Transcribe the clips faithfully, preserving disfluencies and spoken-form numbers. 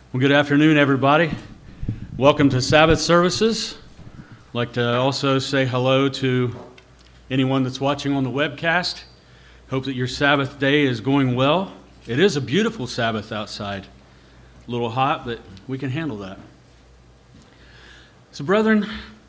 Well, good afternoon, everybody. Welcome to Sabbath services. I'd like to also say hello to anyone that's watching on the webcast. Hope that your Sabbath day is going well. It is a beautiful Sabbath outside. A little hot, but we can handle that. So, brethren,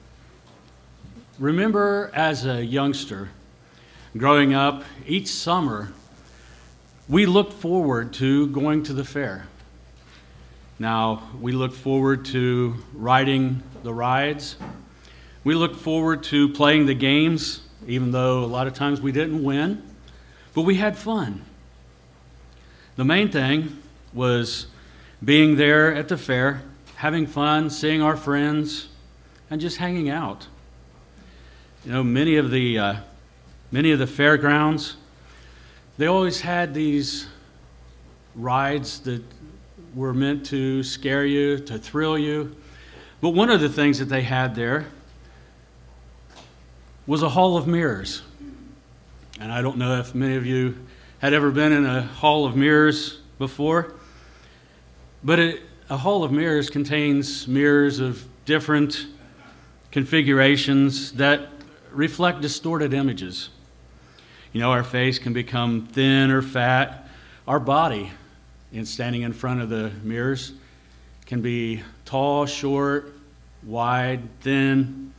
remember as a youngster, growing up, each summer, we looked forward to going to the fair. Now, we look forward to riding the rides. We look forward to playing the games, even though a lot of times we didn't win, but we had fun. The main thing was being there at the fair, having fun, seeing our friends, and just hanging out. You know, many of the uh, many of the fairgrounds, they always had these rides that were meant to scare you, to thrill you. But one of the things that they had there was a hall of mirrors. And I don't know if many of you had ever been in a hall of mirrors before, but it, a hall of mirrors contains mirrors of different configurations that reflect distorted images. You know, our face can become thin or fat. Our body, in standing in front of the mirrors, can be tall, short, wide, thin.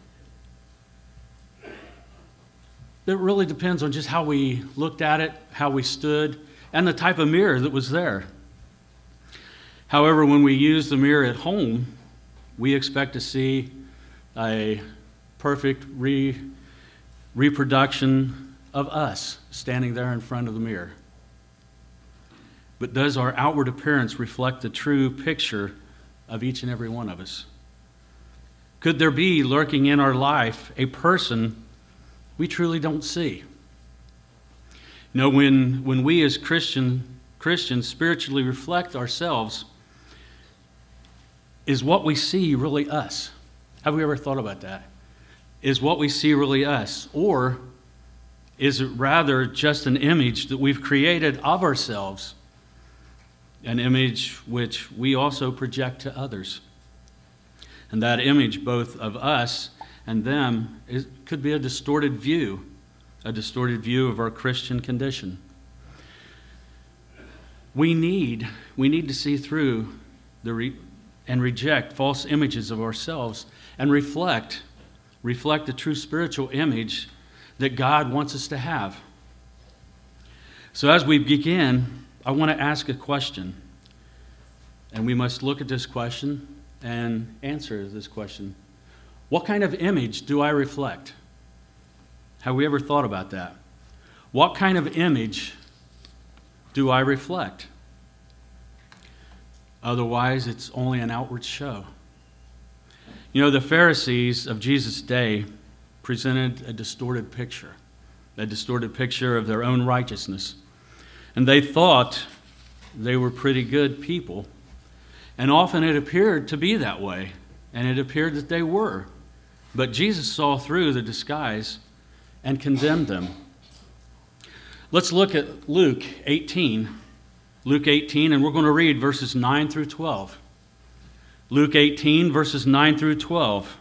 It really depends on just how we looked at it, how we stood, and the type of mirror that was there. However, when we use the mirror at home, we expect to see a perfect re- reproduction of us standing there in front of the mirror. But does our outward appearance reflect the true picture of each and every one of us? Could there be lurking in our life a person we truly don't see? You know, when, when we as Christian, Christians spiritually reflect ourselves, is what we see really us? Have we ever thought about that? Is what we see really us? Or is it rather just an image that we've created of ourselves? An image which we also project to others. And that image, both of us and them, is, could be a distorted view, a distorted view of our Christian condition. We need, we need to see through the re, and reject false images of ourselves and reflect, reflect the true spiritual image that God wants us to have. So as we begin, I want to ask a question, and we must look at this question and answer this question. What kind of image do I reflect? Have we ever thought about that? What kind of image do I reflect? Otherwise, it's only an outward show. You know, the Pharisees of Jesus' day presented a distorted picture, a distorted picture of their own righteousness. And they thought they were pretty good people. And often it appeared to be that way. And it appeared that they were. But Jesus saw through the disguise and condemned them. Let's look at Luke eighteen. Luke eighteen, and we're going to read verses nine through twelve. Luke eighteen, verses nine through twelve.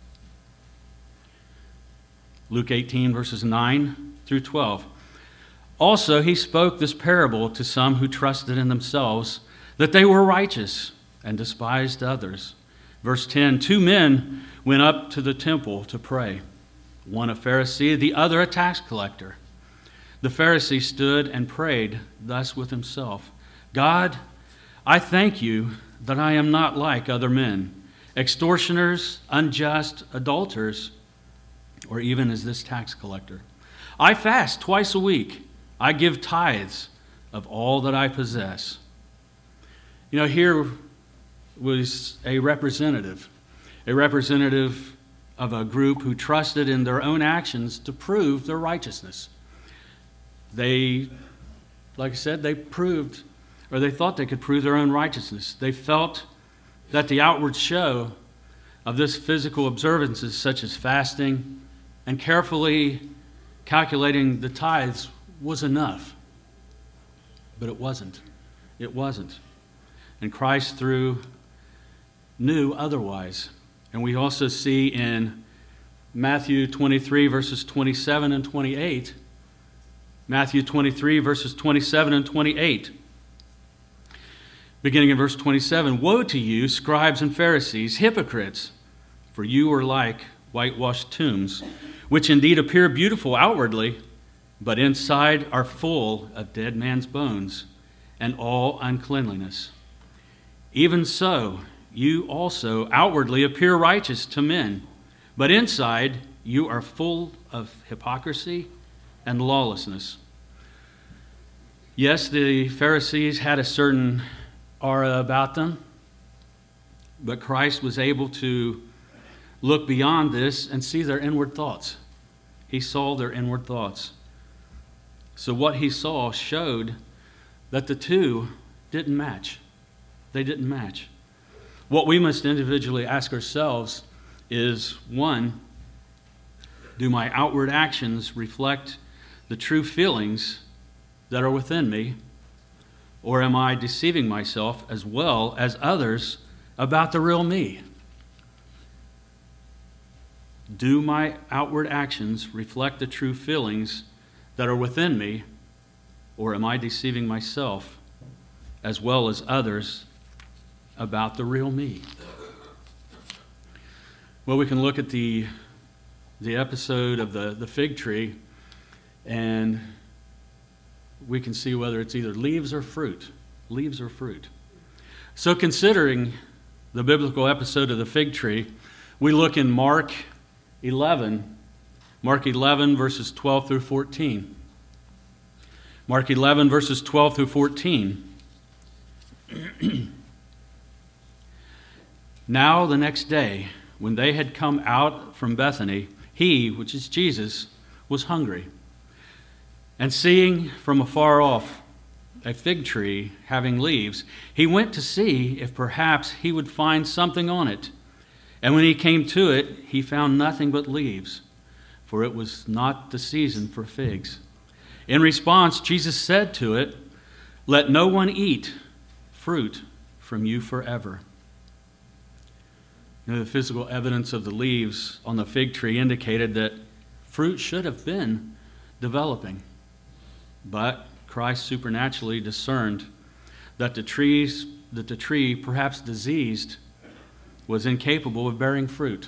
Luke eighteen, verses nine through twelve. Also, he spoke this parable to some who trusted in themselves that they were righteous and despised others. Verse ten, two men went up to the temple to pray, one a Pharisee, the other a tax collector. The Pharisee stood and prayed thus with himself, God, I thank you that I am not like other men, extortioners, unjust, adulterers, or even as this tax collector. I fast twice a week. I give tithes of all that I possess. You know, here was a representative, a representative of a group who trusted in their own actions to prove their righteousness. They, like I said, they proved, or they thought they could prove their own righteousness. They felt that the outward show of this physical observances, such as fasting and carefully calculating the tithes, was enough. But it wasn't. It wasn't. And Christ through knew otherwise. And we also see in Matthew twenty-three, verses twenty-seven and twenty-eight, Matthew twenty-three, verses twenty-seven and twenty-eight, beginning in verse twenty-seven, "Woe to you, scribes and Pharisees, hypocrites, for you are like whitewashed tombs, which indeed appear beautiful outwardly, but inside are full of dead man's bones and all uncleanliness. Even so, you also outwardly appear righteous to men, but inside you are full of hypocrisy and lawlessness." Yes, the Pharisees had a certain aura about them, but Christ was able to look beyond this and see their inward thoughts. He saw their inward thoughts. So what he saw showed that the two didn't match. They didn't match. What we must individually ask ourselves is, one, do my outward actions reflect the true feelings that are within me, or am I deceiving myself as well as others about the real me? Do my outward actions reflect the true feelings that are within me, or am I deceiving myself as well as others about the real me? Well, we can look at the the episode of the, the fig tree, and we can see whether it's either leaves or fruit. Leaves or fruit. So considering the biblical episode of the fig tree, we look in Mark eleven, Mark eleven, verses twelve through fourteen. Mark eleven, verses twelve through fourteen. "Now the next day, when they had come out from Bethany, he," which is Jesus, "was hungry. And seeing from afar off a fig tree having leaves, he went to see if perhaps he would find something on it. And when he came to it, he found nothing but leaves, for it was not the season for figs. In response, Jesus said to it, 'Let no one eat fruit from you forever.'" You know, the physical evidence of the leaves on the fig tree indicated that fruit should have been developing. But Christ supernaturally discerned that the trees, that the tree, perhaps diseased, was incapable of bearing fruit.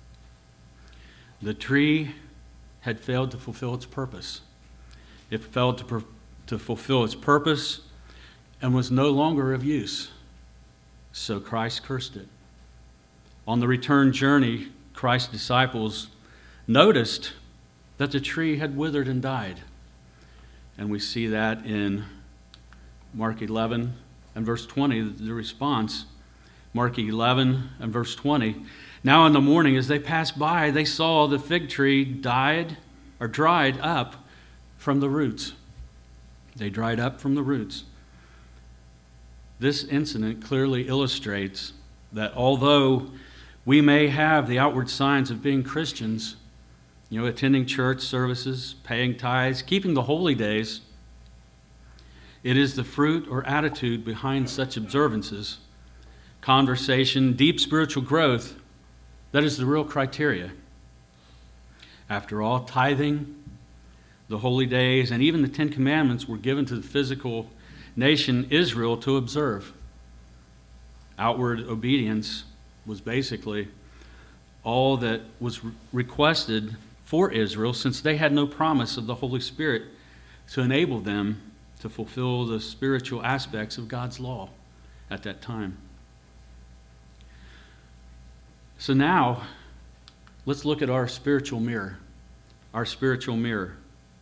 The tree had failed to fulfill its purpose. It failed to, per- to fulfill its purpose and was no longer of use. So Christ cursed it. On the return journey, Christ's disciples noticed that the tree had withered and died. And we see that in Mark eleven and verse twenty, the response. Mark eleven and verse twenty. "Now in the morning, as they passed by, they saw the fig tree died or dried up from the roots." They dried up from the roots. This incident clearly illustrates that although we may have the outward signs of being Christians, you know, attending church services, paying tithes, keeping the holy days, it is the fruit or attitude behind such observances, conversation, deep spiritual growth, that is the real criteria. After all, tithing, the holy days, and even the Ten Commandments were given to the physical nation Israel to observe. Outward obedience was basically all that was re- requested for Israel, since they had no promise of the Holy Spirit to enable them to fulfill the spiritual aspects of God's law at that time. So now, let's look at our spiritual mirror. Our spiritual mirror.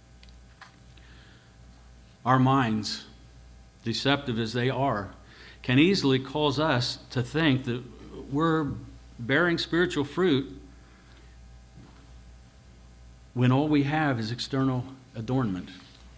Our minds, deceptive as they are, can easily cause us to think that we're bearing spiritual fruit when all we have is external adornment.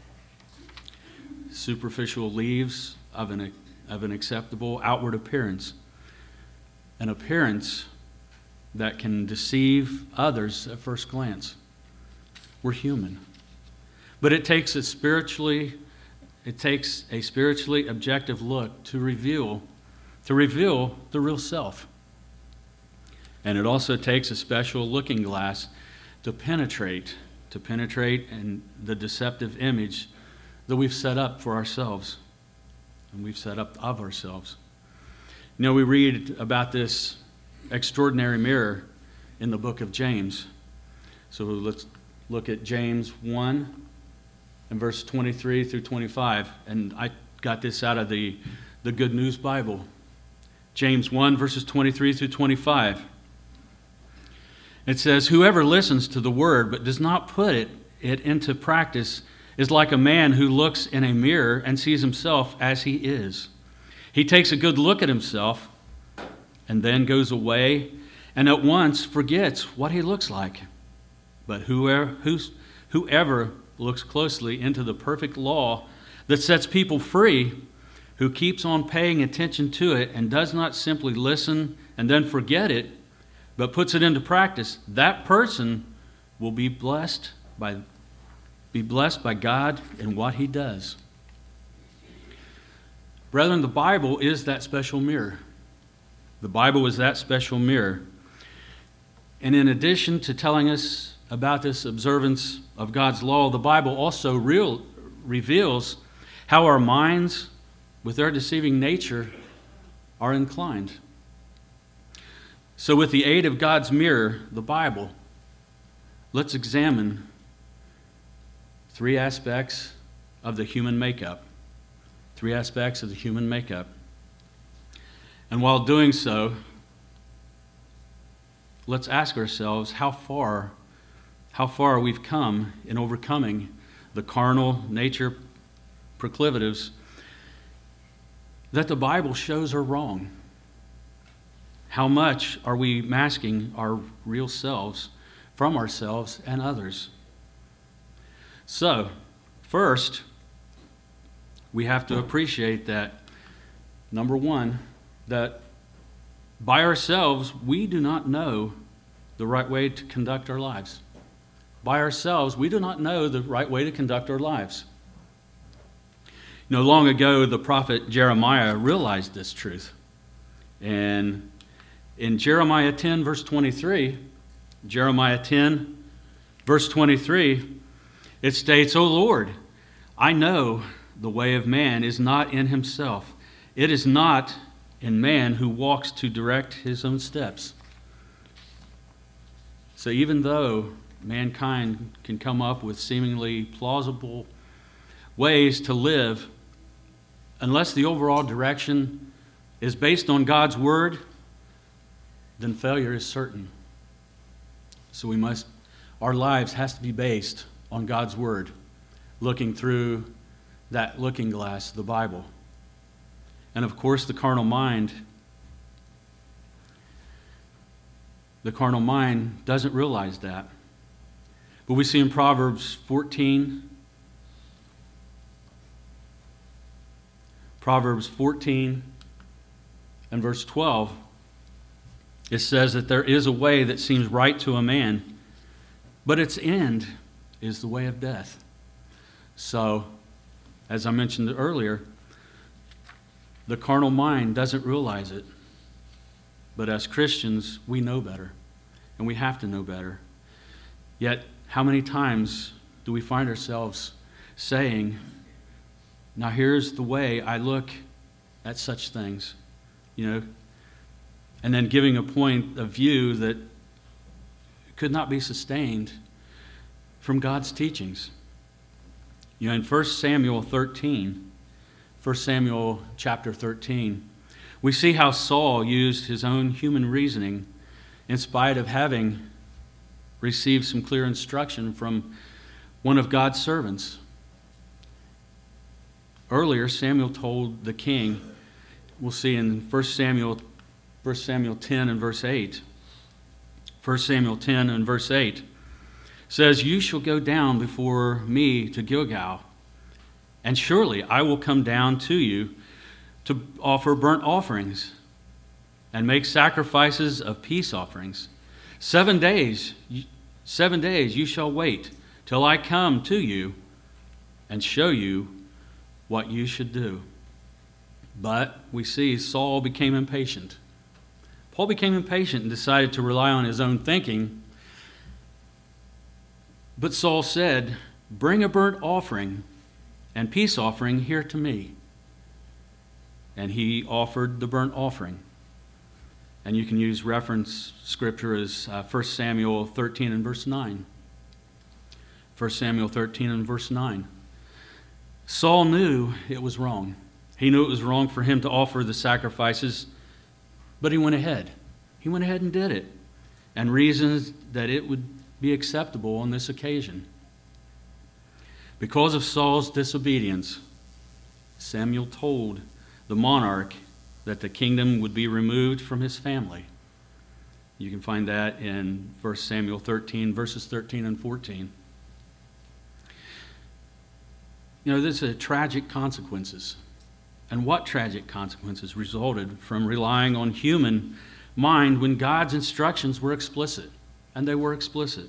Superficial leaves of an, of an acceptable outward appearance. An appearance that can deceive others at first glance. We're human. But it takes a spiritually, it takes a spiritually objective look to reveal to reveal the real self. And it also takes a special looking glass to penetrate, to penetrate in the deceptive image that we've set up for ourselves, and we've set up of ourselves. You know, we read about this extraordinary mirror in the book of James. So let's look at James one and verse twenty-three through twenty-five. And I got this out of the, the Good News Bible. James one, verses twenty-three through twenty-five. It says, "Whoever listens to the word but does not put it, it into practice is like a man who looks in a mirror and sees himself as he is. He takes a good look at himself and then goes away and at once forgets what he looks like. But whoever, who's, whoever looks closely into the perfect law that sets people free, who keeps on paying attention to it and does not simply listen and then forget it, but puts it into practice, that person will be blessed by, be blessed by God in what he does." Brethren, the Bible is that special mirror. The Bible is that special mirror. And in addition to telling us about this observance of God's law, the Bible also real, reveals how our minds, with their deceiving nature, are inclined. So with the aid of God's mirror, the Bible, let's examine three aspects of the human makeup. Three aspects of the human makeup. And while doing so, let's ask ourselves how far, how far we've come in overcoming the carnal nature proclivities that the Bible shows are wrong. How much are we masking our real selves from ourselves and others? So, first, we have to appreciate that, number one, that by ourselves, we do not know the right way to conduct our lives. By ourselves, we do not know the right way to conduct our lives. You know, long ago, the prophet Jeremiah realized this truth. And in Jeremiah ten, verse twenty-three, Jeremiah ten, verse twenty-three, it states, "O Lord, I know the way of man is not in himself. It is not in man who walks to direct his own steps." So even though mankind can come up with seemingly plausible ways to live, unless the overall direction is based on God's word, then failure is certain. So we must, our lives has to be based on God's word, looking through that looking glass, the Bible. And of course, the carnal mind, the carnal mind doesn't realize that. But we see in Proverbs fourteen, Proverbs fourteen and verse twelve, it says that there is a way that seems right to a man, but its end is the way of death. So, as I mentioned earlier, the carnal mind doesn't realize it. But as Christians, we know better, and we have to know better. Yet, how many times do we find ourselves saying, "Now here's the way I look at such things," you know, and then giving a point of view that could not be sustained from God's teachings. You know, in First Samuel thirteen, First Samuel chapter thirteen, we see how Saul used his own human reasoning in spite of having received some clear instruction from one of God's servants. Earlier, Samuel told the king, we'll see in First Samuel, First Samuel ten and verse eight, First Samuel ten and verse eight, says, "You shall go down before me to Gilgal, and surely I will come down to you to offer burnt offerings and make sacrifices of peace offerings. Seven days, seven days you shall wait till I come to you and show you what you should do." But we see Saul became impatient. Paul became impatient and decided to rely on his own thinking. But Saul said, "Bring a burnt offering and peace offering here to me." And he offered the burnt offering. And you can use reference scripture as uh, First Samuel thirteen and verse nine. First Samuel thirteen and verse nine. Saul knew it was wrong. He knew it was wrong for him to offer the sacrifices, but he went ahead. He went ahead and did it, and reasoned that it would be acceptable on this occasion. Because of Saul's disobedience, Samuel told the monarch that the kingdom would be removed from his family. You can find that in First Samuel thirteen, verses thirteen and fourteen. You know, there's a tragic consequences. And what tragic consequences resulted from relying on human mind when God's instructions were explicit? And they were explicit.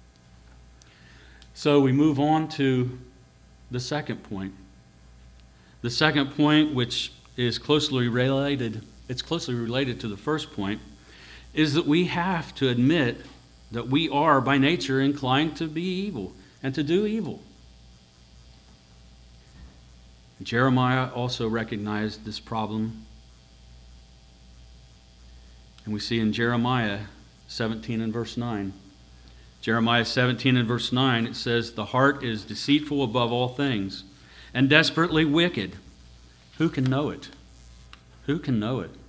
So we move on to the second point. The second point, which is closely related, it's closely related to the first point, is that we have to admit that we are by nature inclined to be evil and to do evil. Jeremiah also recognized this problem. And we see in Jeremiah seventeen and verse nine. Jeremiah seventeen and verse nine, it says, "The heart is deceitful above all things and desperately wicked. Who can know it?" Who can know it?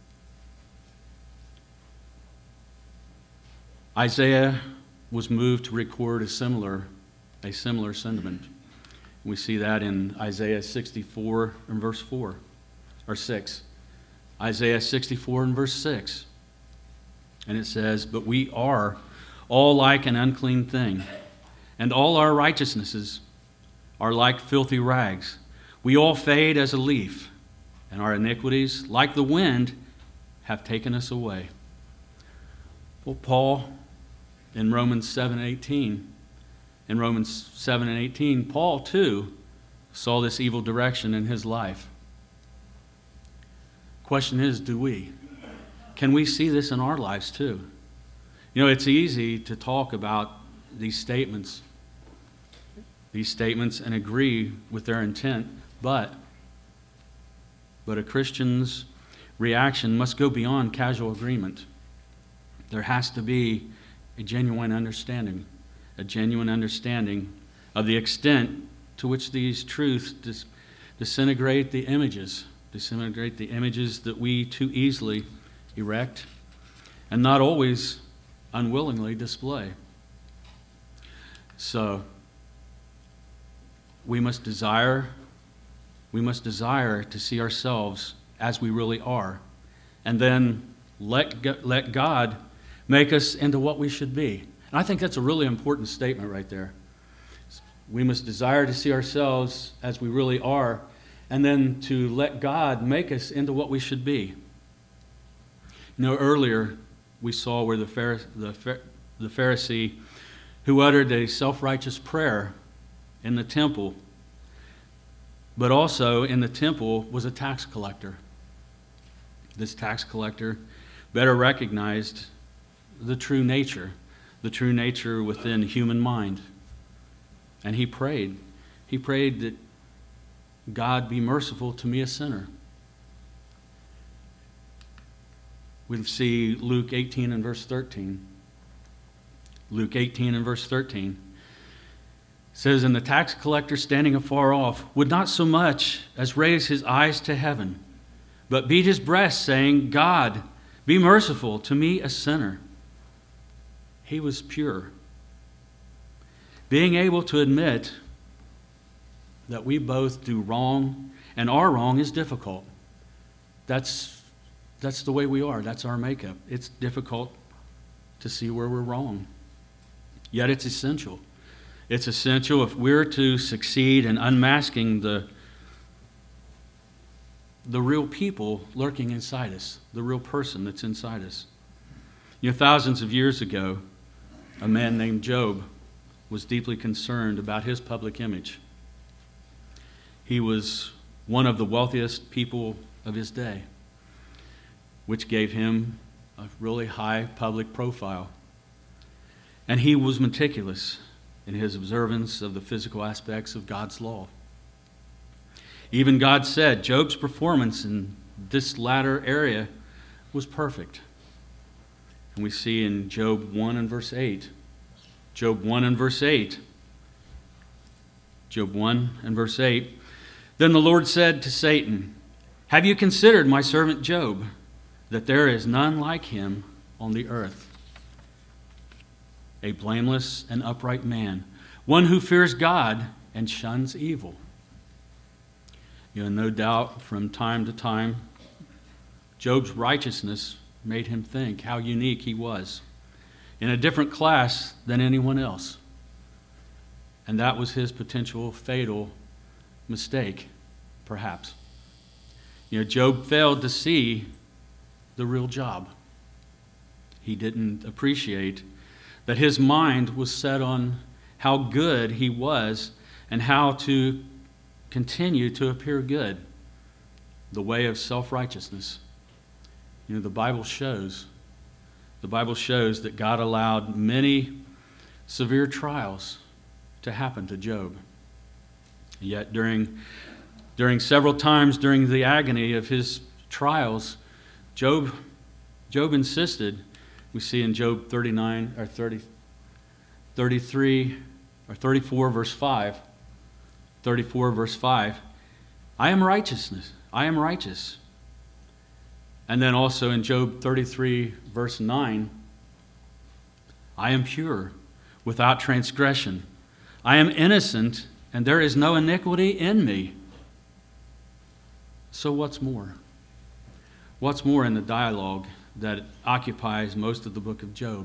Isaiah was moved to record a similar, a similar sentiment. We see that in Isaiah sixty-four and verse four, or six. Isaiah sixty-four and verse six. And it says, "But we are all like an unclean thing, and all our righteousnesses are like filthy rags. We all fade as a leaf, and our iniquities, like the wind, have taken us away." Well, Paul, in Romans seven and eighteen, in Romans seven and eighteen, Paul too saw this evil direction in his life. Question is, do we? Can we see this in our lives too? You know, it's easy to talk about these statements, these statements and agree with their intent, but But a Christian's reaction must go beyond casual agreement. There has to be a genuine understanding, a genuine understanding of the extent to which these truths dis- disintegrate the images, disintegrate the images that we too easily erect and not always unwillingly display. So, we must desire We must desire to see ourselves as we really are, and then let, let God make us into what we should be. And I think that's a really important statement right there. We must desire to see ourselves as we really are, and then to let God make us into what we should be. You know, earlier we saw where the Pharisee, the, the Pharisee who uttered a self-righteous prayer in the temple, but also in the temple, was a tax collector. This tax collector better recognized the true nature, the true nature within human mind. And he prayed. He prayed that God be merciful to me, a sinner. We see Luke eighteen and verse thirteen. Luke eighteen and verse thirteen. Says, "And the tax collector, standing afar off, would not so much as raise his eyes to heaven, but beat his breast, saying, God, be merciful to me, a sinner." He was pure. Being able to admit that we both do wrong and are wrong is difficult. That's, that's the way we are. That's our makeup. It's difficult to see where we're wrong. Yet it's essential. It's essential if we're to succeed in unmasking the, the real people lurking inside us, the real person that's inside us. You know, thousands of years ago, a man named Job was deeply concerned about his public image. He was one of the wealthiest people of his day, which gave him a really high public profile. And he was meticulous in his observance of the physical aspects of God's law. Even God said Job's performance in this latter area was perfect. And we see in Job one and verse eight. Job one and verse eight. Job one and verse eight. Then the Lord said to Satan, "Have you considered my servant Job, that there is none like him on the earth? A blameless and upright man, one who fears God and shuns evil." You know, no doubt from time to time, Job's righteousness made him think how unique he was, in a different class than anyone else. And that was his potential fatal mistake, perhaps. You know, Job failed to see the real job. He didn't appreciate that his mind was set on how good he was and how to continue to appear good, the way of self-righteousness. You know, the Bible shows, the Bible shows that God allowed many severe trials to happen to Job. Yet during, during several times during the agony of his trials, Job, Job insisted. We see in Job thirty-nine or thirty, thirty-three or thirty-four, verse five. thirty-four, verse five. I am righteousness. I am righteous. And then also in Job thirty-three, verse nine. I am pure, without transgression. I am innocent, and there is no iniquity in me. So what's more? What's more in the dialogue that occupies most of the book of Job?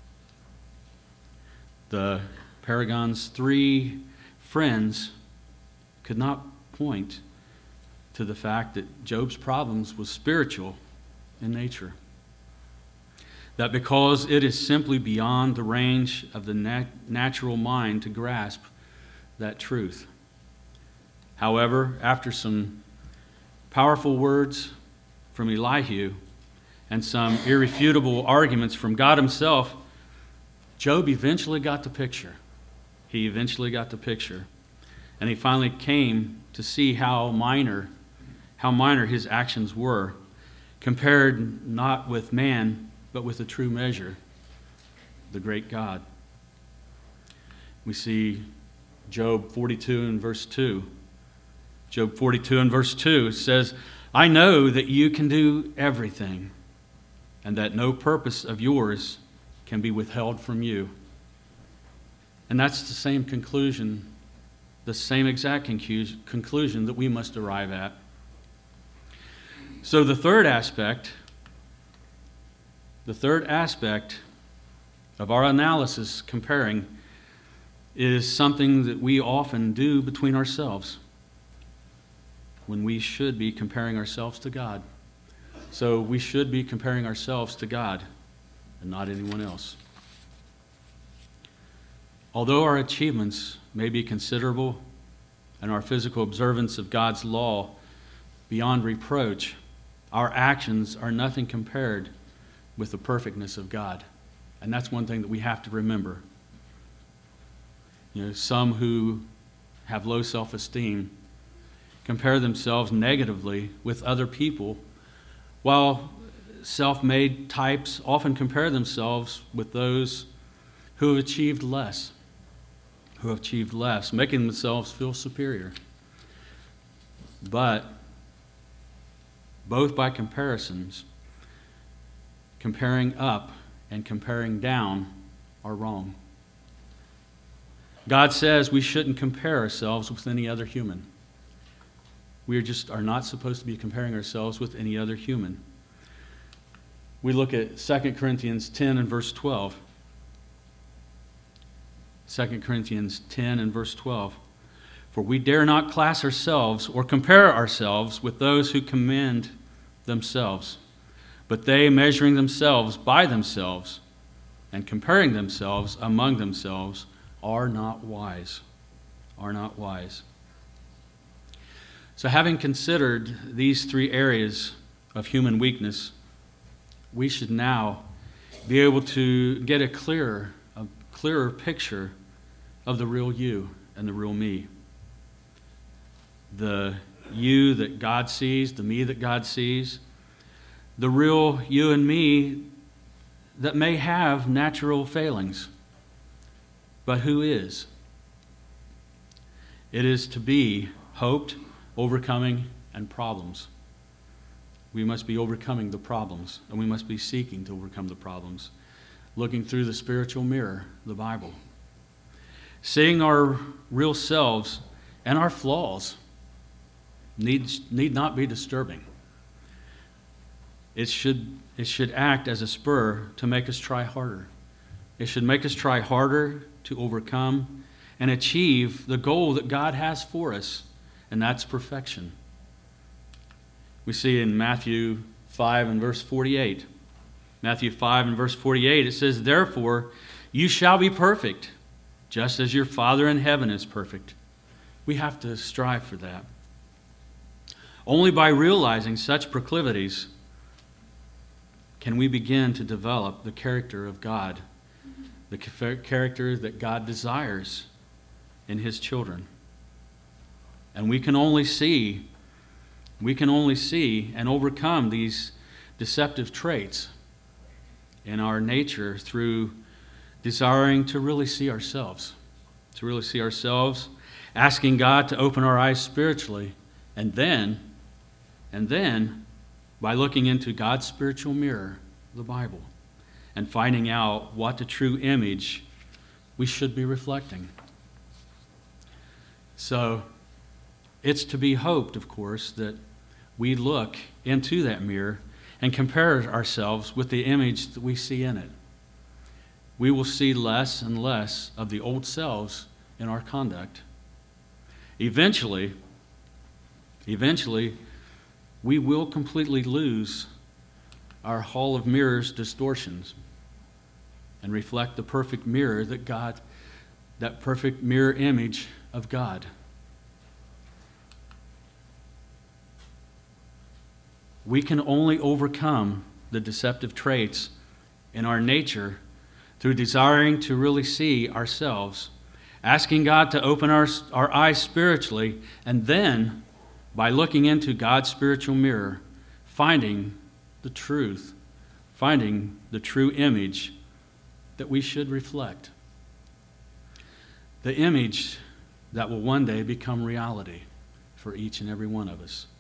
The Paragon's three friends could not point to the fact that Job's problems was spiritual in nature. That because it is simply beyond the range of the nat- natural mind to grasp that truth. However, after some powerful words from Elihu and some irrefutable arguments from God himself, Job eventually got the picture. He eventually got the picture. And he finally came to see how minor, how minor his actions were, compared not with man, but with the true measure, the great God. We see Job forty-two and verse two. Job forty-two and verse two says, I know that you can do everything, and that no purpose of yours can be withheld from you. And that's the same conclusion, the same exact conclusion that we must arrive at. So the third aspect, the third aspect of our analysis comparing is something that we often do between ourselves when we should be comparing ourselves to God. So we should be comparing ourselves to God and not anyone else. Although our achievements may be considerable and our physical observance of God's law beyond reproach, our actions are nothing compared with the perfectness of God. And that's one thing that we have to remember. You know, some who have low self-esteem compare themselves negatively with other people, while self-made types often compare themselves with those who have achieved less, who have achieved less, making themselves feel superior. But both by comparisons, comparing up and comparing down are wrong. God says we shouldn't compare ourselves with any other human. We are just are not supposed to be comparing ourselves with any other human. We look at Second Corinthians ten and verse twelve. Second Corinthians ten and verse twelve. For we dare not class ourselves or compare ourselves with those who commend themselves, but they, measuring themselves by themselves and comparing themselves among themselves, are not wise. Are not wise. So having considered these three areas of human weakness, we should now be able to get a clearer, a clearer picture of the real you and the real me. The you that God sees, the me that God sees, the real you and me that may have natural failings, but who is. It is to be hoped, overcoming, and problems. We must be overcoming the problems, and we must be seeking to overcome the problems, looking through the spiritual mirror, the Bible. Seeing our real selves and our flaws needs, need not be disturbing. It should, it should act as a spur to make us try harder. It should make us try harder to overcome and achieve the goal that God has for us, and that's perfection. We see in Matthew five and verse forty-eight. Matthew five and verse forty-eight, it says, "Therefore you shall be perfect, just as your Father in heaven is perfect." We have to strive for that. Only by realizing such proclivities can we begin to develop the character of God, the character that God desires in His children. And we can only see, we can only see and overcome these deceptive traits in our nature through desiring to really see ourselves, to really see ourselves, asking God to open our eyes spiritually, and then, and then, by looking into God's spiritual mirror, the Bible, and finding out what the true image we should be reflecting. So, it's to be hoped, of course, that we look into that mirror and compare ourselves with the image that we see in it. We will see less and less of the old selves in our conduct. Eventually, eventually, we will completely lose our hall of mirrors distortions and reflect the perfect mirror that God, that perfect mirror image of God. We can only overcome the deceptive traits in our nature through desiring to really see ourselves, asking God to open our, our eyes spiritually, and then, by looking into God's spiritual mirror, finding the truth, finding the true image that we should reflect. The image that will one day become reality for each and every one of us.